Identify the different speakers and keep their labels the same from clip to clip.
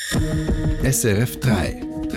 Speaker 1: SRF 3.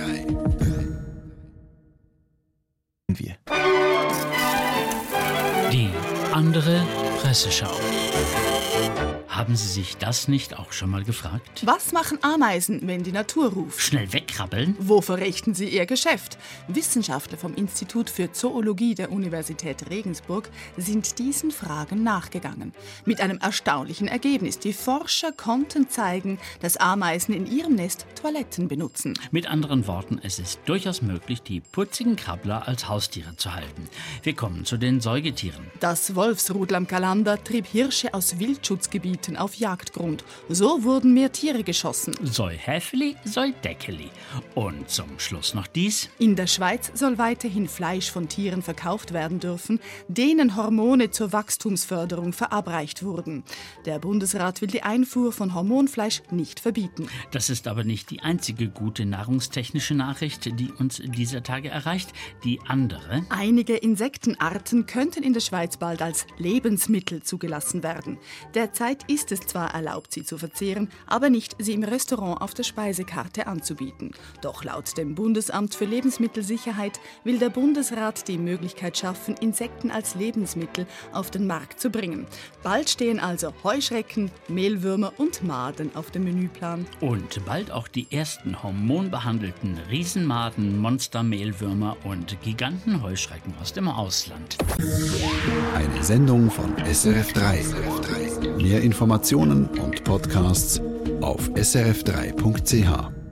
Speaker 2: Die andere Presseschau. Haben Sie sich das nicht auch schon mal gefragt?
Speaker 3: Was machen Ameisen, wenn die Natur ruft?
Speaker 2: Schnell wegkrabbeln?
Speaker 3: Wo verrichten sie ihr Geschäft? Wissenschaftler vom Institut für Zoologie der Universität Regensburg sind diesen Fragen nachgegangen. Mit einem erstaunlichen Ergebnis. Die Forscher konnten zeigen, dass Ameisen in ihrem Nest Toiletten benutzen.
Speaker 2: Mit anderen Worten, es ist durchaus möglich, die putzigen Krabbler als Haustiere zu halten. Wir kommen zu den Säugetieren.
Speaker 3: Das Wolfsrudel am Kalander trieb Hirsche aus Wildschutzgebieten auf Jagdgrund. So wurden mehr Tiere geschossen.
Speaker 2: Soi Häfeli, soi Deckeli. Und zum Schluss noch dies.
Speaker 3: In der Schweiz soll weiterhin Fleisch von Tieren verkauft werden dürfen, denen Hormone zur Wachstumsförderung verabreicht wurden. Der Bundesrat will die Einfuhr von Hormonfleisch nicht verbieten.
Speaker 2: Das ist aber nicht die einzige gute nahrungstechnische Nachricht, die uns dieser Tage erreicht. Die andere:
Speaker 3: Einige Insektenarten könnten in der Schweiz bald als Lebensmittel zugelassen werden. Derzeit ist es zwar erlaubt, sie zu verzehren, aber nicht, sie im Restaurant auf der Speisekarte anzubieten. Doch laut dem Bundesamt für Lebensmittelsicherheit will der Bundesrat die Möglichkeit schaffen, Insekten als Lebensmittel auf den Markt zu bringen. Bald stehen also Heuschrecken, Mehlwürmer und Maden auf dem Menüplan.
Speaker 2: Und bald auch die ersten hormonbehandelten Riesenmaden, Monstermehlwürmer und Gigantenheuschrecken aus dem Ausland.
Speaker 1: Eine Sendung von SRF 3. Mehr Informationen und Podcasts auf srf3.ch.